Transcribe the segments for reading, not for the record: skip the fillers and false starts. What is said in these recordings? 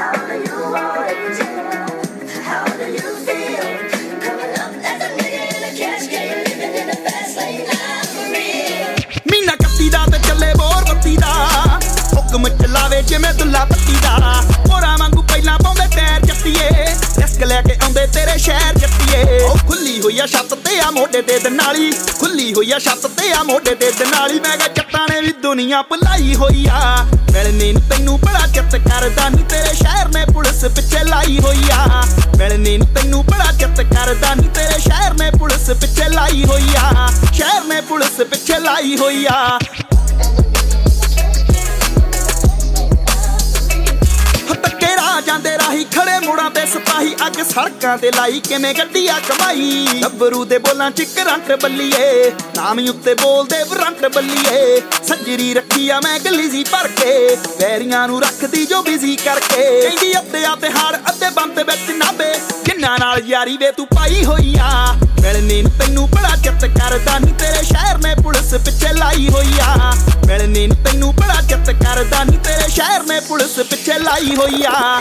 ਮਹੀਨਾ ਕੱਤੀ ਦਾ ਤੇ ਚੱਲੇ ਬੋਰ ਬੱਤੀ ਦਾ ਹੁਕਮ ਚਲਾਵੇ ਜਿਵੇਂ ਦੁੱਲਾ ਪੱਤੀ ਦਾ ਹੋਰਾਂ ਵਾਂਗੂ ਪਹਿਲਾਂ ਪਾਉਂਦੇ ਟਾਇਰ ਜੱਤੀਏ ਰਿਸਕ ਲੈ ਕੇ ਆਉਂਦੇ ਤੇਰੇ ਸ਼ਹਿਰ ਜੱਤੀਏ ਉਹ ਖੁੱਲੀ ਹੋਈ ਆ ਛੱਤ ਤੇ ਆ ਮੋਢੇ ਤੇ ਦਨਾਲੀ ਖੁੱਲੀ ਹੋਈ ਆ ਛੱਤ ਤੇ ਆ ਮੋਢੇ ਤੇ ਦਨਾਲੀ ਮੈਂ ਕਿਹਾ ਜੱਟਾਂ ਨੇ ਵੀ ਦੁਨੀਆ ਭੁਲਾਈ ਹੋਈ ਆ ਮਿਲਣੇ ਨੂੰ ਤੈਨੂੰ ਬੜਾ ਚਿੱਤ ਕਰਦਾ ਨੀ ਤੇਰੇ ਸ਼ਹਿਰ ਨੇ ਪੁਲਿਸ ਪਿੱਛੇ ਲਾਈ ਹੋਈ ਆ ਮਿਲਣੇ ਨੂੰ ਤੈਨੂੰ ਬੜਾ ਚਿੱਤ ਕਰਦਾ ਨੀ ਤੇਰੇ ਸ਼ਹਿਰ ਨੇ ਪੁਲਿਸ ਪਿੱਛੇ ਲਾਈ ਹੋਈ ਆ ਸ਼ਹਿਰ ਨੇ ਪੁਲਿਸ ਪਿੱਛੇ ਲਾਈ ਹੋਈ ਆ ਜਾਂਦੇ ਰਾਹੀ ਖੜੇ ਮੋੜਾਂ ਤੇ ਸਿਪਾਹੀ ਅੱਗ ਸੜਕਾਂ ਤੇ ਲਾਈ ਕਿਵੇਂ ਗੱਡੀ ਆ ਕਮਾਈ ਗੱਭਰੂ ਦੇ ਬੋਲਾਂ ਚ ਕਰੰਟ ਬੱਲੀਏ ਨਾਮ ਉੱਤੇ ਬੋਲਦੇ ਵਰੰਟ ਬੱਲੀਏ ਸੱਜਰੀ ਰੱਖੀ ਆ ਮੈਂ ਗਲੀ ਜੀ ਭਰ ਕੇ ਵੈਰੀਆਂ ਨੂੰ ਰੱਖਦੀ ਜੋ ਬਿਜ਼ੀ ਕਰਕੇ ਕਹਿੰਦੀ ਅੱਧੇ ਆ ਤੇ ਹਾੜ ਅੱਧੇ ਬੰਦ ਵਿੱਚ ਨਾਬੇ ਜਿੰਨਾਂ ਨਾਲ ਯਾਰੀ ਵੇ ਤੂੰ ਪਾਈ ਹੋਈ ਆ ਮਿਲਣੇ ਨੂੰ ਤੈਨੂੰ ਬੜਾ ਚਿੱਤ ਕਰਦਾ ਨੀ ਤੇਰੇ ਸ਼ਹਿਰ ਨੇ ਪੁਲਿਸ ਪਿੱਛੇ ਲਾਈ ਹੋਈ ਆ ਮਿਲਣੇ ਨੂੰ ਤੈਨੂੰ ਬੜਾ ਚਿੱਤ ਕਰਦਾ ਨੀ ਤੇਰੇ ਸ਼ਹਿਰ ਨੇ ਪੁਲਿਸ ਪਿੱਛੇ ਲਾਈ ਹੋਈ ਆ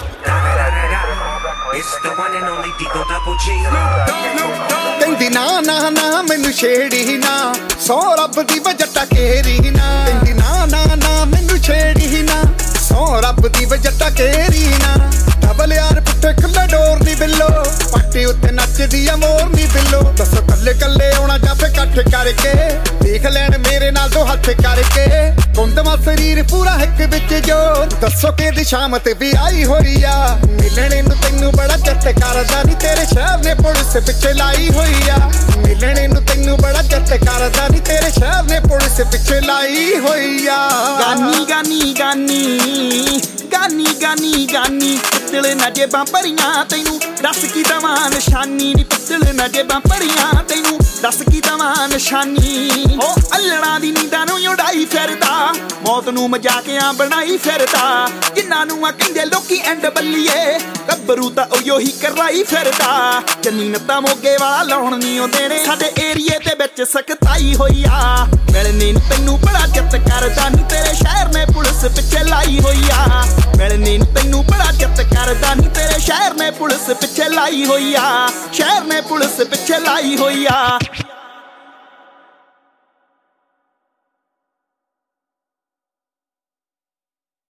ਕਹਿੰਦੀ ਨਾ ਨਾ ਨਾ ਮੈਨੂੰ ਛੇੜੀ ਨਾ ਸੌ ਰੱਬ ਦੀ ਵਜਟਾ ਕੇਰੀ ਨਾ ਕਹਿੰਦੀ ਨਾ ਨਾ ਨਾ ਮੈਨੂੰ ਛੇੜੀ ਨਾ ਸੌ ਰੱਬ ਦੀ ਵਜਟਾ ਕੇਰੀ ਨਾ ਡਬਲ ਯਾਰ ਪੁੱਠੇ ਖੁੱਲੇ ਡੋਰ ਨੀ ਬਿੱਲੋ ਪਾਟੀ ਉੱਤੇ ਨੱਚਦੀ ਆ ਮੋਰ ਨੀ ਬਿੱਲੋ ਦੱਸੋ ਕੱਲੇ ਕੱਲੇ ਆਉਣਾ ਜਾਂ ਫੇ ਇਕੱਠ ਕਰਕੇ ਦੇਖ ਲੈਣ ਮੇਰੇ ਨਾਲ ਦੋ ਹੱਥ ਕਰਕੇ ਗੁੰਦਵਾ ਸਰੀਰ ਪੂਰਾ ਇੱਕ ਵਿੱਚ ਜੋ ਦੱਸੋ ਕਿਹਦੀ ਸ਼ਾਮ ਤੇ ਵੀ ਆਈ ਹੋਈ ਆ ਮਿਲਣੇ ਨੂੰ ਤੈਨੂੰ ਬੜਾ ਚਿੱਤ ਕਰਦਾ ਨੀ ਤੇਰੇ ਸ਼ਹਿਰ ਨੇ ਪੁਲਿਸ ਪਿੱਛੇ ਲਾਈ ਹੋਈ ਆ ਮਿਲਣੇ ਨੂੰ ਤੈਨੂੰ ਬੜਾ ਚਿੱਤ ਕਰਦਾ ਨੀ ਤੇਰੇ ਸ਼ਹਿਰ ਨੇ ਪੁਲਿਸ ਪਿੱਛੇ ਲਾਈ ਹੋਈ ਆ ਗਾਨੀ ਗਾਨੀ ਗਾਨੀ ਗਾਨੀ ਗਾਨੀ ਗਾਨੀ ਪਿੱਤਲ ਨਾ ਜੇਬਾਂ ਭਰੀਆਂ ਤੈਨੂੰ ਦੱਸ ਕੀ ਦਵਾਂ ਨਿਸ਼ਾਨੀ ਨੀ ਪਿੱਤਲ ਨਾ ਜੇਬਾਂ ਭਰੀਆਂ ਤੈਨੂੰ ਦੱਸ ਕੀ ਦਵਾਂ ਨਿਸ਼ਾਨੀ ਉਹ ਅੱਲਣਾ ਦੀ ਨੀਂਦਾਂ ਨੂੰ ਉਡਾਈ ਫਿਰਦਾ ਮੌਤ ਨੂੰ ਮਜ਼ਾਕਿਆਂ ਬਣਾਈ ਫਿਰਦਾ ਜਿੰਨਾਂ ਨੂੰ ਆ ਕਹਿੰਦੇ ਲੋਕੀ ਐਂਡ ਬੱਲੀਏ ਗੱਭਰੂ ਤਾਂ ਉਹੀਓ ਹੀ ਕਰਾਈ ਫਿਰਦਾ ਚੰਨੀ ਨੱਤਾ ਮੋਗੇ ਵਾਲਾ ਲਾਉਣ ਨੀ ਆਉਂਦੇ ਨੇ ਸਾਡੇ ਏਰੀਏ ਦੇ ਵਿੱਚ ਸਖਤਾਈ ਹੋਈ ਆ ਮਿਲਣੇ ਨੂੰ ਤੈਨੂੰ ਬੜਾ ਚਿੱਤ ਕਰਦਾ ਨੀ ਤੇਰੇ ਸ਼ਹਿਰ ਨੇ ਪੁਲਿਸ ਪਿੱਛੇ ਲਾਈ ਹੋਈ ਆ ਮਿਲਣੇ ਨੂੰ ਤੈਨੂੰ ਬੜਾ ਚਿੱਤ ਕਰਦਾ ਨੀ ਤੇਰੇ ਸ਼ਹਿਰ ਨੇ ਪੁਲਿਸ ਪਿੱਛੇ ਲਾਈ ਹੋਈ ਆ ਸ਼ਹਿਰ ਨੇ ਪੁਲਿਸ ਪਿੱਛੇ ਲਾਈ ਹੋਈ ਆ